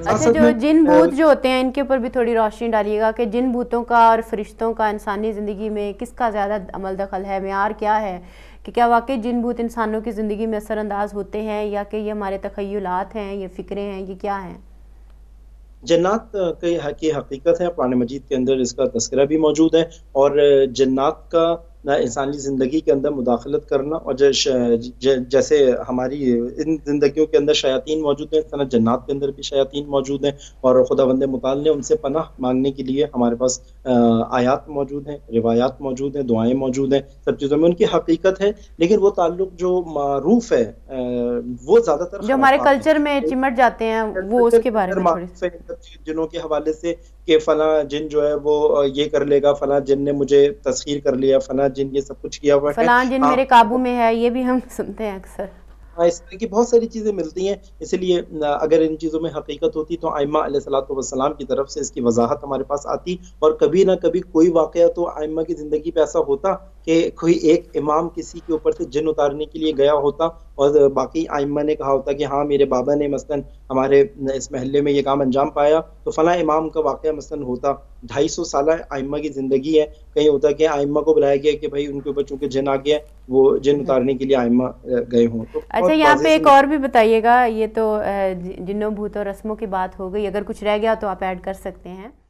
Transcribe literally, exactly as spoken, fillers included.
اچھا، جو جن بھوت جو ہوتے ہیں ان کے اوپر بھی تھوڑی روشنی ڈالیے گا کہ جن بھوتوں کا اور فرشتوں کا انسانی زندگی میں کس کا زیادہ عمل دخل ہے، معیار کیا ہے، کہ کیا واقعی جن بھوت انسانوں کی زندگی میں اثر انداز ہوتے ہیں یا کہ یہ ہمارے تخیلات ہیں، یہ فکریں ہیں، یہ کیا ہیں؟ جنات کی حقیقت ہے، قرآن مجید کے اندر اس کا تذکرہ بھی موجود ہے، اور جنات کا انسانی زندگی کے اندر مداخلت کرنا، اور جیسے ہماری ان زندگیوں کے اندر شیاطین موجود ہیں، اس طرح جنات کے اندر بھی شیاطین موجود ہیں، اور خداوند متعال نے ان سے پناہ مانگنے کے لیے ہمارے پاس آیات موجود ہیں، روایات موجود ہیں، دعائیں موجود ہیں، سب چیزوں میں ان کی حقیقت ہے، لیکن وہ تعلق جو معروف ہے وہ زیادہ تر جو ہمارے خرافات کلچر میں ہیں۔ چمٹ جاتے ہیں، وہ اس کے بارے میں تھوڑی جنوں کے حوالے سے کہ فلاں جن جو ہے وہ یہ کر لے گا، فلاں جن نے مجھے تسخیر کر لیا، فلاں جن یہ سب کچھ کیا ہوا ہے۔ فلاں جن میرے قابو میں ہے، یہ بھی ہم سنتے ہیں اکثر۔ اس طرح کی بہت ساری چیزیں ملتی ہیں، اس لیے اگر ان چیزوں میں حقیقت ہوتی تو ائمہ علیہ الصلوۃ والسلام کی طرف سے اس کی وضاحت ہمارے پاس آتی، اور کبھی نہ کبھی کوئی واقعہ تو ائمہ کی زندگی پہ ایسا ہوتا کہ کوئی ایک امام کسی کے اوپر سے جن اتارنے کے لیے گیا ہوتا، اور باقی ائمہ نے کہا ہوتا کہ ہاں میرے بابا نے مثلاً ہمارے اس محلے میں یہ کام انجام پایا، تو فلاں امام کا واقعہ مثلاً ہوتا۔ ڈھائی سو سالہ ائمہ کی زندگی ہے، کہیں ہوتا کہ ائمہ کو بلایا گیا کہ بھائی ان کے اوپر چونکہ جن آ گیا، وہ جن اتارنے کے لیے ائمہ گئے ہوں۔ تو اچھا، بہت یہاں واضح پہ سی ایک اور بھی بتائیے گا، یہ تو جنوں بھوتوں رسموں کی بات ہو گئی، اگر کچھ رہ گیا تو آپ ایڈ کر سکتے ہیں۔